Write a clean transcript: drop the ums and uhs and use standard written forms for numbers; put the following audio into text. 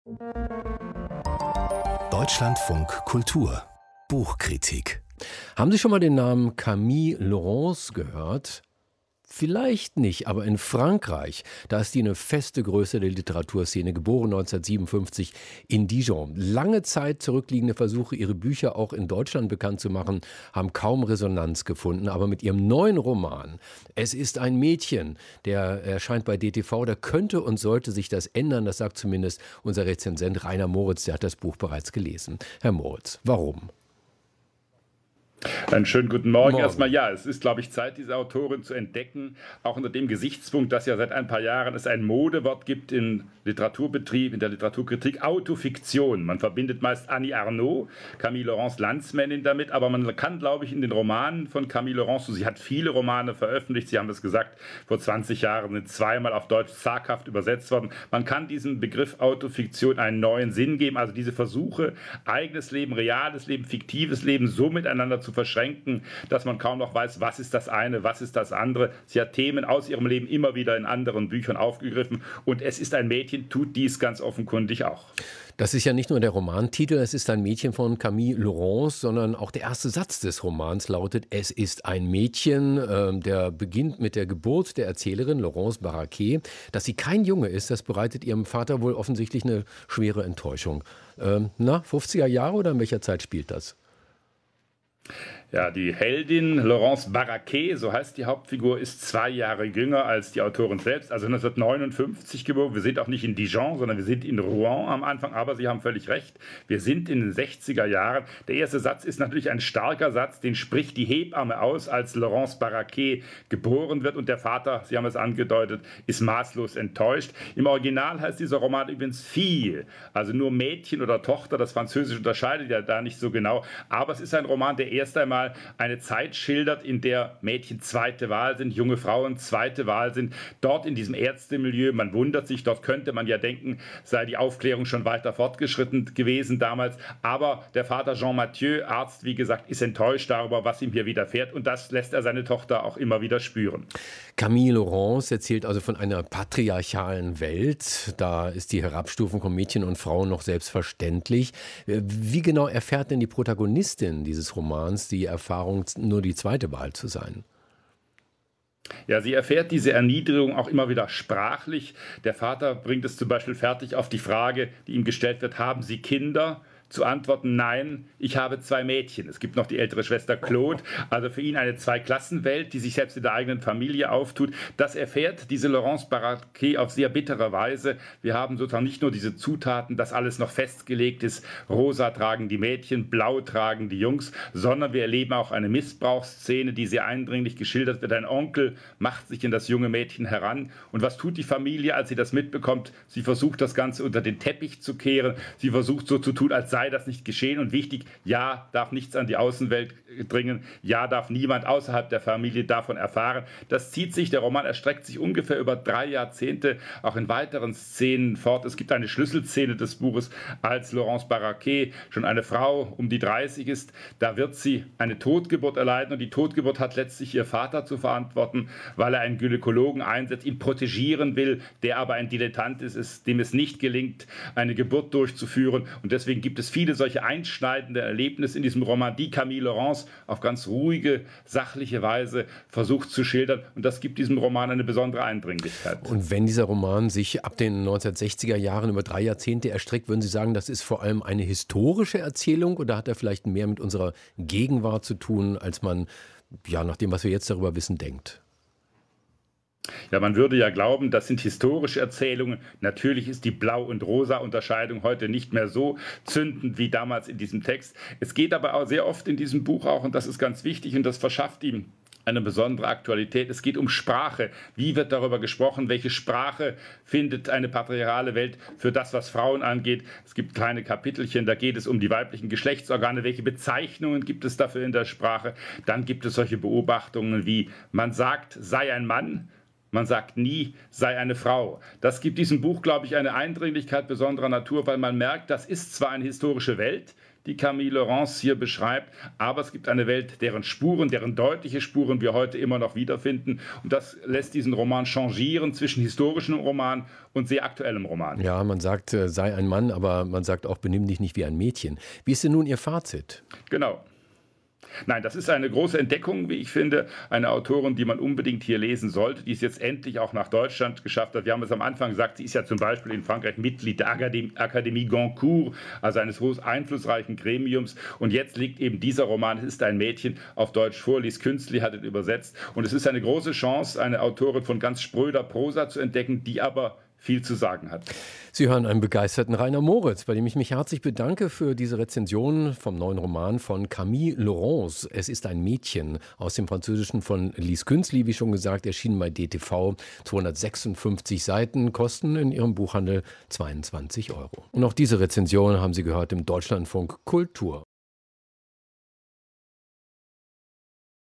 Deutschlandfunk Kultur Buchkritik. Haben Sie schon mal den Namen Camille Laurens gehört? Vielleicht nicht, aber in Frankreich, da ist die eine feste Größe der Literaturszene, geboren 1957 in Dijon. Lange Zeit zurückliegende Versuche, ihre Bücher auch in Deutschland bekannt zu machen, haben kaum Resonanz gefunden. Aber mit ihrem neuen Roman, Es ist ein Mädchen, der erscheint bei DTV, da könnte und sollte sich das ändern. Das sagt zumindest unser Rezensent Rainer Moritz, der hat das Buch bereits gelesen. Herr Moritz, warum? Einen schönen guten Morgen. Erstmal ja, es ist, glaube ich, Zeit, diese Autorin zu entdecken, auch unter dem Gesichtspunkt, dass ja seit ein paar Jahren es ein Modewort gibt im Literaturbetrieb, in der Literaturkritik, Autofiktion. Man verbindet meist Annie Ernaux, Camille Laurens Landsmännin damit, aber man kann, glaube ich, in den Romanen von Camille Laurens, sie hat viele Romane veröffentlicht, Sie haben es gesagt, vor 20 Jahren sind zweimal auf Deutsch zaghaft übersetzt worden, man kann diesem Begriff Autofiktion einen neuen Sinn geben, also diese Versuche, eigenes Leben, reales Leben, fiktives Leben so miteinander zu verschränken, dass man kaum noch weiß, was ist das eine, was ist das andere. Sie hat Themen aus ihrem Leben immer wieder in anderen Büchern aufgegriffen und Es ist ein Mädchen tut dies ganz offenkundig auch. Das ist ja nicht nur der Romantitel, es ist ein Mädchen von Camille Laurens, sondern auch der erste Satz des Romans lautet, es ist ein Mädchen, der beginnt mit der Geburt der Erzählerin Laurence Barraquet. Dass sie kein Junge ist, das bereitet ihrem Vater wohl offensichtlich eine schwere Enttäuschung. 50er Jahre oder in welcher Zeit spielt das? Ja, die Heldin Laurence Barraquet, so heißt die Hauptfigur, ist 2 Jahre jünger als die Autorin selbst, also 1959 geboren. Wir sind auch nicht in Dijon, sondern wir sind in Rouen am Anfang, aber Sie haben völlig recht, wir sind in den 60er Jahren. Der erste Satz ist natürlich ein starker Satz, den spricht die Hebamme aus, als Laurence Barraquet geboren wird und der Vater, Sie haben es angedeutet, ist maßlos enttäuscht. Im Original heißt dieser Roman übrigens Fille, also nur Mädchen oder Tochter, das Französische unterscheidet ja da nicht so genau, aber es ist ein Roman, der erst einmal eine Zeit schildert, in der Mädchen zweite Wahl sind, junge Frauen zweite Wahl sind. Dort in diesem Ärztemilieu, man wundert sich, dort könnte man ja denken, sei die Aufklärung schon weiter fortgeschritten gewesen damals. Aber der Vater Jean Mathieu, Arzt, wie gesagt, ist enttäuscht darüber, was ihm hier widerfährt. Und das lässt er seine Tochter auch immer wieder spüren. Camille Laurens erzählt also von einer patriarchalen Welt. Da ist die Herabstufung von Mädchen und Frauen noch selbstverständlich. Wie genau erfährt denn die Protagonistin dieses Romans die Erfahrung, nur die zweite Wahl zu sein? Ja, sie erfährt diese Erniedrigung auch immer wieder sprachlich. Der Vater bringt es zum Beispiel fertig auf die Frage, die ihm gestellt wird, haben Sie Kinder? Zu antworten, nein, ich habe 2 Mädchen. Es gibt noch die ältere Schwester Claude, also für ihn eine Zweiklassenwelt, die sich selbst in der eigenen Familie auftut. Das erfährt diese Laurence Barraquet auf sehr bittere Weise. Wir haben sozusagen nicht nur diese Zutaten, dass alles noch festgelegt ist, rosa tragen die Mädchen, blau tragen die Jungs, sondern wir erleben auch eine Missbrauchsszene, die sehr eindringlich geschildert wird. Ein Onkel macht sich in das junge Mädchen heran und was tut die Familie, als sie das mitbekommt? Sie versucht das Ganze unter den Teppich zu kehren, sie versucht so zu tun, als sei das nicht geschehen und wichtig, ja, darf nichts an die Außenwelt dringen, ja, darf niemand außerhalb der Familie davon erfahren. Das zieht sich, der Roman erstreckt sich ungefähr über 3 Jahrzehnte, auch in weiteren Szenen fort. Es gibt eine Schlüsselszene des Buches, als Laurence Barraquet schon eine Frau um die 30 ist, da wird sie eine Totgeburt erleiden und die Totgeburt hat letztlich ihr Vater zu verantworten, weil er einen Gynäkologen einsetzt, ihn protegieren will, der aber ein Dilettant ist, dem es nicht gelingt, eine Geburt durchzuführen und deswegen gibt es viele solche einschneidende Erlebnisse in diesem Roman, die Camille Laurens auf ganz ruhige, sachliche Weise versucht zu schildern. Und das gibt diesem Roman eine besondere Eindringlichkeit. Und wenn dieser Roman sich ab den 1960er Jahren über 3 Jahrzehnte erstreckt, würden Sie sagen, das ist vor allem eine historische Erzählung oder hat er vielleicht mehr mit unserer Gegenwart zu tun, als man, ja, nach dem, was wir jetzt darüber wissen, denkt? Ja, man würde ja glauben, das sind historische Erzählungen. Natürlich ist die Blau- und Rosa-Unterscheidung heute nicht mehr so zündend wie damals in diesem Text. Es geht aber auch sehr oft in diesem Buch auch, und das ist ganz wichtig, und das verschafft ihm eine besondere Aktualität. Es geht um Sprache. Wie wird darüber gesprochen? Welche Sprache findet eine patriarchale Welt für das, was Frauen angeht? Es gibt kleine Kapitelchen, da geht es um die weiblichen Geschlechtsorgane. Welche Bezeichnungen gibt es dafür in der Sprache? Dann gibt es solche Beobachtungen wie, man sagt, sei ein Mann. man sagt nie, sei eine Frau. Das gibt diesem Buch, glaube ich, eine Eindringlichkeit besonderer Natur, weil man merkt, das ist zwar eine historische Welt, die Camille Laurence hier beschreibt, aber es gibt eine Welt, deren Spuren, deren deutliche Spuren wir heute immer noch wiederfinden. Und das lässt diesen Roman changieren zwischen historischem Roman und sehr aktuellem Roman. Ja, man sagt, sei ein Mann, aber man sagt auch, benimm dich nicht wie ein Mädchen. Wie ist denn nun Ihr Fazit? Genau. Nein, das ist eine große Entdeckung, wie ich finde. Eine Autorin, die man unbedingt hier lesen sollte, die es jetzt endlich auch nach Deutschland geschafft hat. Wir haben es am Anfang gesagt, sie ist ja zum Beispiel in Frankreich Mitglied der Akademie Goncourt, also eines einflussreichen Gremiums. Und jetzt liegt eben dieser Roman, es ist ein Mädchen, auf Deutsch vor. Lies Künstli hat ihn übersetzt. Und es ist eine große Chance, eine Autorin von ganz spröder Prosa zu entdecken, die aber viel zu sagen hat. Sie hören einen begeisterten Rainer Moritz, bei dem ich mich herzlich bedanke für diese Rezension vom neuen Roman von Camille Laurence. Es ist ein Mädchen, aus dem Französischen von Lies Künstli, wie schon gesagt, erschienen bei DTV. 256 Seiten, kosten in Ihrem Buchhandel 22 €. Und auch diese Rezension haben Sie gehört im Deutschlandfunk Kultur.